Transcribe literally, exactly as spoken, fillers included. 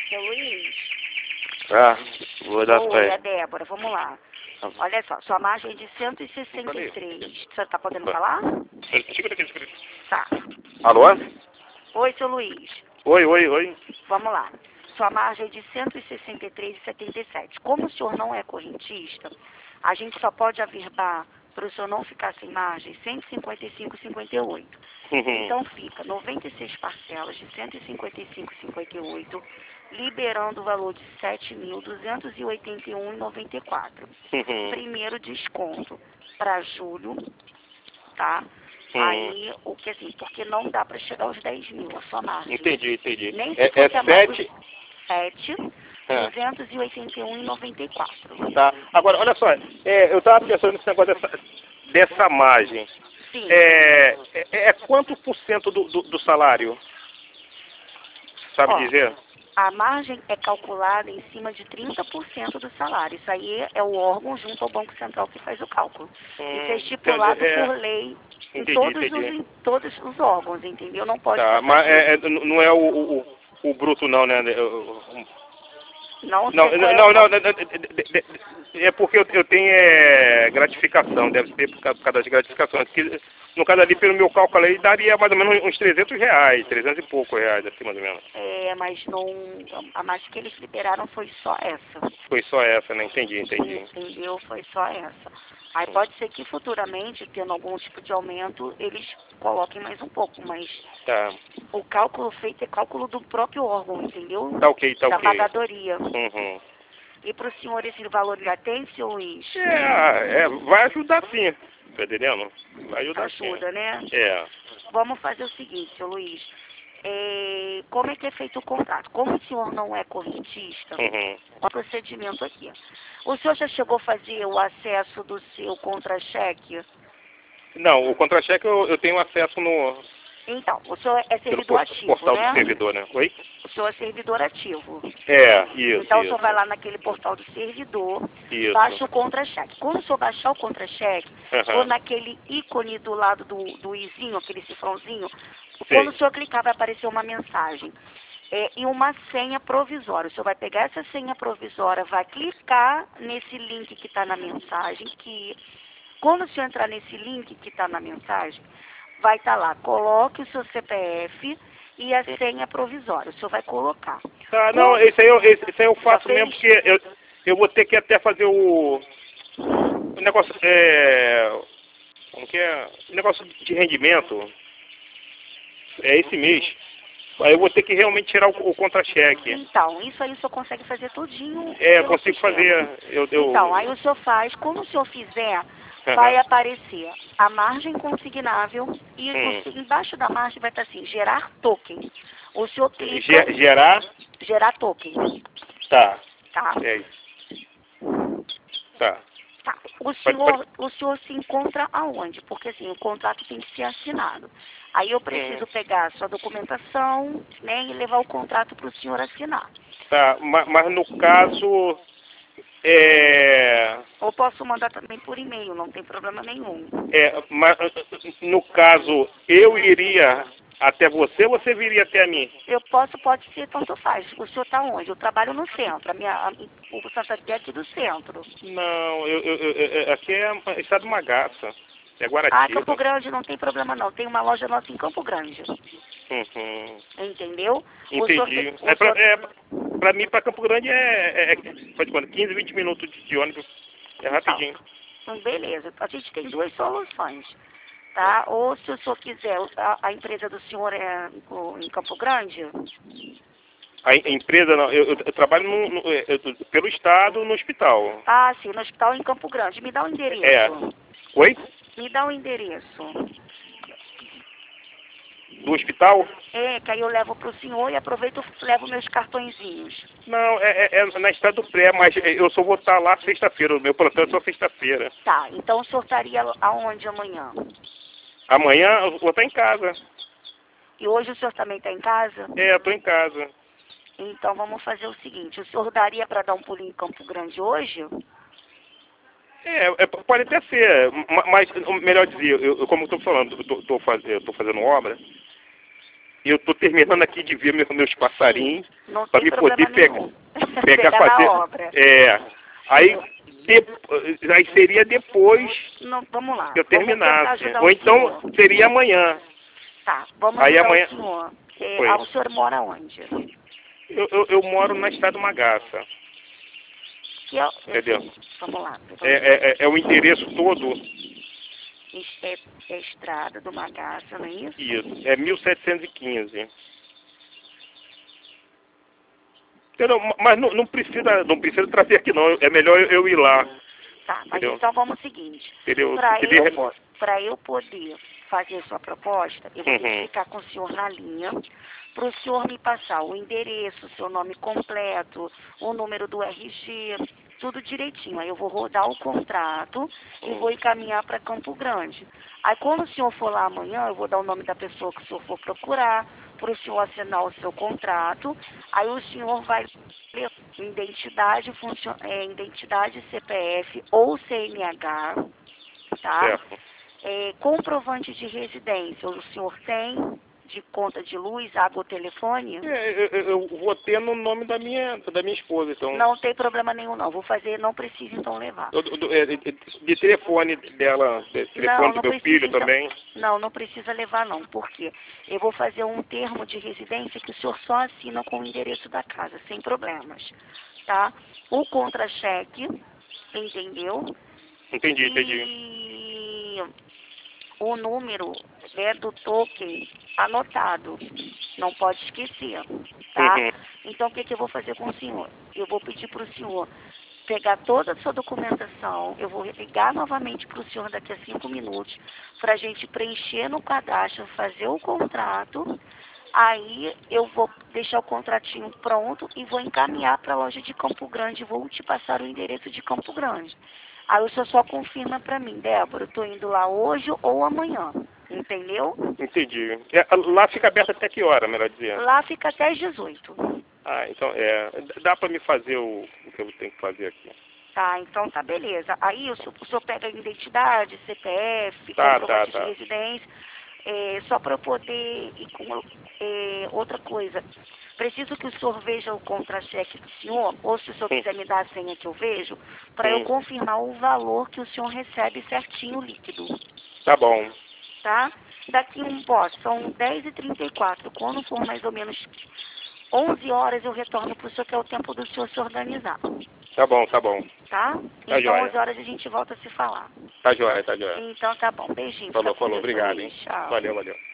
Seu Luiz. Ah, vou dar Oi, pra é ele. a Débora, vamos lá. Olha só, sua margem é de cento e sessenta e três. Você tá podendo Tá. falar? Segura aqui, segura aqui. Tá. Alô? Oi, seu Luiz. Oi, oi, oi. Vamos lá. Sua margem é de cento e sessenta e três vírgula setenta e sete. Como o senhor não é correntista, a gente só pode averbar para o senhor não ficar sem margem cento e cinquenta e cinco vírgula cinquenta e oito. Uhum. Então fica noventa e seis parcelas de cento e cinquenta e cinco vírgula cinquenta e oito, liberando o valor de sete mil duzentos e oitenta e um vírgula noventa e quatro. Uhum. Primeiro desconto para julho, tá? Uhum. Aí, o que assim, porque não dá para chegar aos dez mil, a sua margem. Entendi, entendi. Nem se É, fosse é a mais sete... sete, É. duzentos e oitenta e um vírgula noventa e quatro. Tá. Agora, olha só. É, eu tava pensando nesse negócio dessa, dessa margem. Sim. É, é, é quanto por cento do, do, do salário? Sabe Ó, dizer? a margem é calculada em cima de trinta por cento do salário. Isso aí é o órgão junto ao Banco Central que faz o cálculo. Hum, Isso é estipulado é, por lei em entendi, todos, entendi. Os, em todos os órgãos, entendeu? Não pode Tá, passar mas disso. é, é, não é o, o, o bruto não, né? Eu- Não Não, sei qual é não, o... não, não, é porque eu, eu tenho é, gratificação, deve ser por causa, por causa das gratificações. Que, no caso ali, pelo meu cálculo aí, daria mais ou menos uns trezentos reais, trezentos e pouco reais, assim, mais ou menos. É, mas não... A margem que eles liberaram foi só essa. Foi só essa, né? Entendi, entendi. Entendeu? Foi só essa. Aí pode ser que futuramente, tendo algum tipo de aumento, eles coloquem mais um pouco, mas Tá, o cálculo feito é cálculo do próprio órgão, entendeu? tá ok, tá Da ok. pagadoria. Uhum. E para o senhor esse valor já tem, seu Luiz? É, é, vai ajudar sim, tá entendendo? Vai ajudar Ajuda, sim. né? É. Vamos fazer o seguinte, seu Luiz. É, como é que é feito o contrato? Como o senhor não é correntista, Uhum. o procedimento aqui. O senhor já chegou a fazer o acesso do seu contra-cheque? Não, o contra-cheque eu, eu tenho acesso no Então, o senhor é pelo servidor post- ativo, portal do né? servidor, né? Oi? O senhor é servidor ativo. É, isso, Então, o isso. senhor vai lá naquele portal do servidor, Isso. baixa o contra-cheque. Quando o senhor baixar o contra-cheque, Aham. for naquele ícone do lado do, do izinho, aquele cifrãozinho, Sei. quando o senhor clicar vai aparecer uma mensagem. É, e uma senha provisória. O senhor vai pegar essa senha provisória, vai clicar nesse link que está na mensagem, que quando o senhor entrar nesse link que está na mensagem, vai estar lá, coloque o seu C P F e a senha provisória. O senhor vai colocar. Tá, não, esse aí eu, esse, esse aí eu faço Já mesmo, fez? porque eu, eu vou ter que até fazer o, o negócio, é, como que é, o negócio de rendimento, é esse mês. Aí eu vou ter que realmente tirar o, o contra-cheque. Então, isso aí o senhor consegue fazer tudinho. É, eu pelo consigo sistema. fazer, eu, eu... Então, aí o senhor faz, quando o senhor fizer, Aham. vai aparecer a margem consignável e Hum. o- embaixo da margem vai estar assim, gerar token. O senhor clica, Ge- gerar, gerar token, tá, tá? é isso. Tá. Tá. O Pode- senhor, o senhor se encontra aonde? Porque assim, o contrato tem que ser assinado. Aí eu preciso Hum. pegar a sua documentação, né, e levar o contrato para o senhor assinar. Tá, ma- mas no caso, é, Ou posso mandar também por e-mail, não tem problema nenhum. é, mas, no caso, eu iria até você ou você viria até a mim? Eu posso, pode ser, tanto faz. O senhor está onde? Eu trabalho no centro. A minha, a, o Santa Fé é aqui do centro. Não, eu, eu, eu- eu- aqui é estado de Magaça, é Ah, Guaratiba. Campo Grande não tem problema não. Tem uma loja nossa em Campo Grande. Uhum. Entendeu? O Entendi. senhor, o É pra, senhor, é, pra mim, pra Campo Grande, é, é, é faz quanto? quinze, vinte minutos de, de ônibus, é rapidinho. então, beleza. A gente tem duas soluções. Tá? Ou se o senhor quiser, a, a empresa do senhor é o- em Campo Grande? A em- empresa, não, eu, eu- eu trabalho no, no- é, eu- pelo estado no hospital. Ah, sim, no hospital em Campo Grande. Me dá o endereço. É. Oi? Me dá o endereço. Do hospital? É, que aí eu levo para o senhor e aproveito e levo meus cartõezinhos. Não, é, é, é na estrada do pré, mas eu só vou estar lá sexta-feira. O meu plantão é só sexta-feira. Tá, então o senhor estaria aonde amanhã? Amanhã eu vou estar em casa. E hoje o senhor também está em casa? É, eu tô em casa. Então vamos fazer o seguinte, o senhor daria para dar um pulinho em Campo Grande hoje? É, é, pode até ser, ma- mas melhor dizer, eu, eu- como eu estou falando, eu tô, tô faz- eu tô fazendo obra, eu estou terminando aqui de ver meus, meus passarinhos para me poder pegar, pegar, pegar fazer. na obra. É. Aí, de, aí seria depois Não, vamos lá. que eu terminasse. Ou o então senhor. seria amanhã. Tá, vamos aí ajudar amanhã... o senhor. É, Oi. ah, o senhor mora onde? Eu, eu, eu moro na Estrada Magaça. Que é, Entendeu? Vamos lá. É, é, é o endereço todo. É, é Estrada do Magaça, não é isso? Isso, é mil setecentos e quinze. Entendeu? Mas não, não, precisa, não precisa trazer aqui não, é melhor eu ir lá. Tá, mas Entendeu? então vamos ao seguinte. Entendeu? Para Queria... eu, pra eu poder fazer sua proposta, eu vou Uhum. ter que ficar com o senhor na linha, para o senhor me passar o endereço, o seu nome completo, o número do R G, tudo direitinho. Aí eu vou rodar o contrato e vou encaminhar para Campo Grande. Aí quando o senhor for lá amanhã, eu vou dar o nome da pessoa que o senhor for procurar, para o senhor assinar o seu contrato. Aí o senhor vai ler identidade, funcion... é, identidade C P F ou C N H, tá? Certo. É, comprovante de residência, o senhor tem de conta de luz, água ou telefone? É, eu, eu vou ter no nome da minha, da minha esposa, então. Não tem problema nenhum não, vou fazer, não precisa então levar. Do, do, é, de, de telefone dela, de telefone Não, não do meu precisa, filho então, também. Não, não precisa levar não, porque eu vou fazer um termo de residência que o senhor só assina com o endereço da casa, sem problemas, tá? O contra-cheque, entendeu? Entendi, entendi. E o número, né, do token anotado, não pode esquecer, tá? Uhum. Então, o que, que eu vou fazer com o senhor? Eu vou pedir para o senhor pegar toda a sua documentação, eu vou ligar novamente para o senhor daqui a cinco minutos, para a gente preencher no cadastro, fazer o contrato, aí eu vou deixar o contratinho pronto e vou encaminhar para a loja de Campo Grande, vou te passar o endereço de Campo Grande. Aí o senhor só confirma para mim, Débora, eu estou indo lá hoje ou amanhã, entendeu? Entendi. É, lá fica aberto até que hora, melhor dizendo? Lá fica até às dezoito. Ah, então, é, dá para me fazer o, o que eu tenho que fazer aqui. Tá, então tá beleza. Aí o senhor, o senhor pega a identidade, C P F, Tá, comprovante tá, tá. de residência, é, só para eu poder ir com é, outra coisa. Preciso que o senhor veja o contra-cheque do senhor, ou se o senhor Sim. quiser me dar a senha que eu vejo, para eu Sim. confirmar o valor que o senhor recebe certinho líquido. Tá bom. Tá? Daqui um, ó, são dez e trinta e quatro, quando for mais ou menos onze horas eu retorno para o senhor, que é o tempo do senhor se organizar. Tá bom, tá bom. Tá? Tá Então joia. onze horas a gente volta a se falar. Tá joia, tá joia. Então tá bom. Beijinho. Falou, Fica com falou. Deus, Obrigado, Luiz. hein? Tchau. Valeu, valeu.